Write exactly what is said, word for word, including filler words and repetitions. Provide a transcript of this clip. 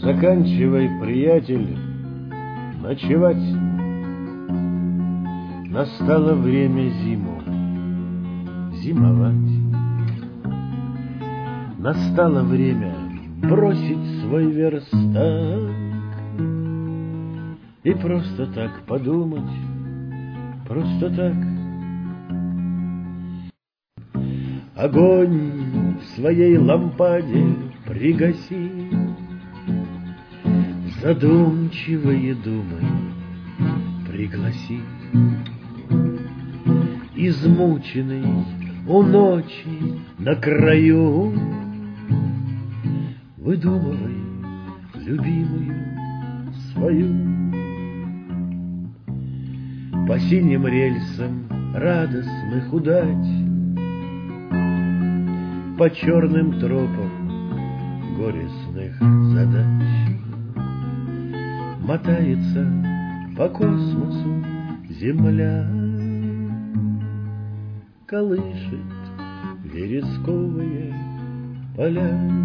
Заканчивай, приятель, ночевать. Настало время зиму зимовать. Настало время бросить свой верстак и просто так подумать, просто так. Огонь в своей лампаде пригаси, задумчивые думы пригласи. Измученный у ночи на краю, выдумывай любимую свою. По синим рельсам радостных удач, по черным тропам горестных задач мотается по космосу земля, колышет вересковые поля.